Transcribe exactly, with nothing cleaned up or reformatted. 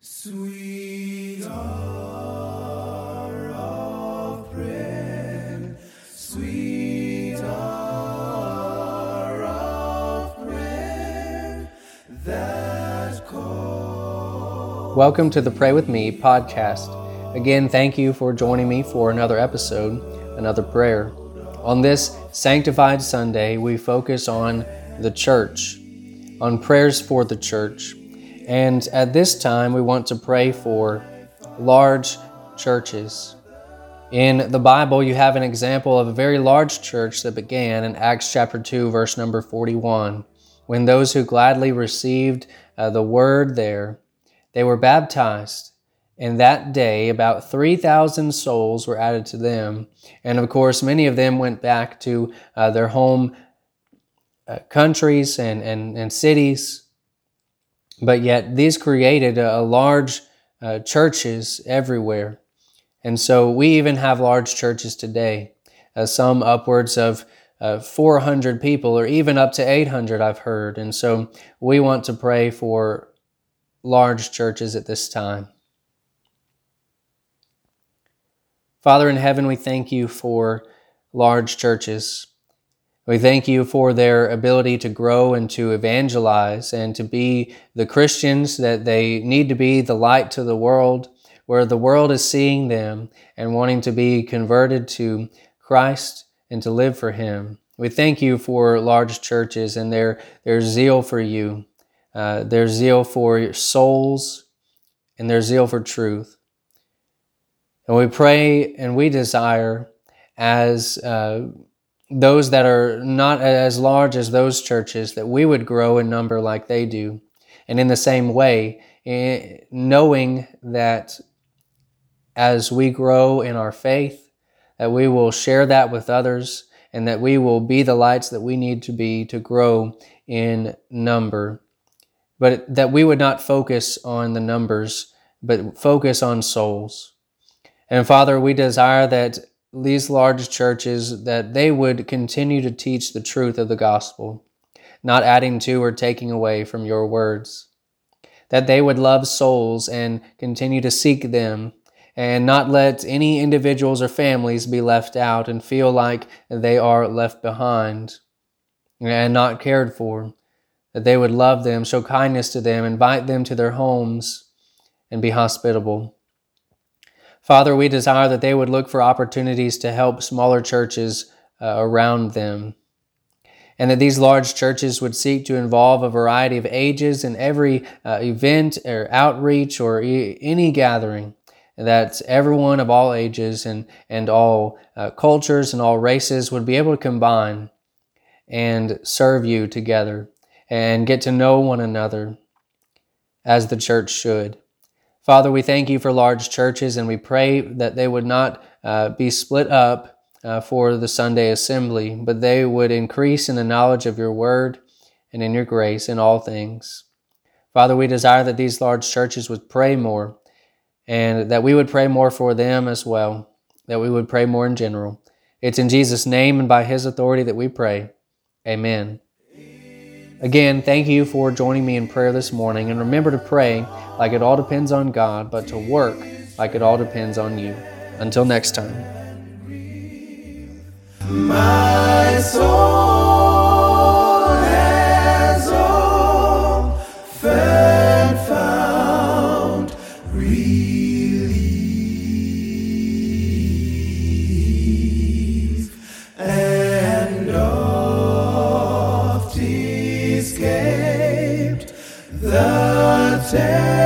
Sweet hour of prayer, sweet hour of prayer, that call. Welcome to the Pray With Me podcast. Again, thank you for joining me for another episode, another prayer. On this Sanctified Sunday, we focus on the church, on prayers for the church. And at this time, we want to pray for large churches. In the Bible, you have an example of a very large church that began in Acts chapter two, verse number forty-one. When those who gladly received uh, the word there, they were baptized. And that day, about three thousand souls were added to them. And of course, many of them went back to uh, their home uh, countries and, and, and cities. But yet these created a, a large uh, churches everywhere. And so we even have large churches today, uh, some upwards of uh, four hundred people or even up to eight hundred I've heard. And so we want to pray for large churches at this time. Father in heaven, we thank you for large churches. We thank you for their ability to grow and to evangelize and to be the Christians that they need to be, the light to the world, where the world is seeing them and wanting to be converted to Christ and to live for Him. We thank you for large churches and their, their zeal for you, uh, their zeal for your souls, and their zeal for truth. And we pray and we desire as uh, those that are not as large as those churches, that we would grow in number like they do. And in the same way, knowing that as we grow in our faith, that we will share that with others and that we will be the lights that we need to be to grow in number. But that we would not focus on the numbers, but focus on souls. And Father, we desire that these large churches, that they would continue to teach the truth of the gospel, not adding to or taking away from your words. That they would love souls and continue to seek them and not let any individuals or families be left out and feel like they are left behind and not cared for. That they would love them, show kindness to them, invite them to their homes, and be hospitable. Father, we desire that they would look for opportunities to help smaller churches uh, around them, and that these large churches would seek to involve a variety of ages in every uh, event or outreach or e- any gathering, that everyone of all ages and, and all uh, cultures and all races would be able to combine and serve you together and get to know one another as the church should. Father, we thank you for large churches, and we pray that they would not uh, be split up uh, for the Sunday assembly, but they would increase in the knowledge of your word and in your grace in all things. Father, we desire that these large churches would pray more, and that we would pray more for them as well, that we would pray more in general. It's in Jesus' name and by His authority that we pray. Amen. Again, thank you for joining me in prayer this morning, and remember to pray like it all depends on God, but to work like it all depends on you. Until next time. My soul has often found relief, and oft escaped the terror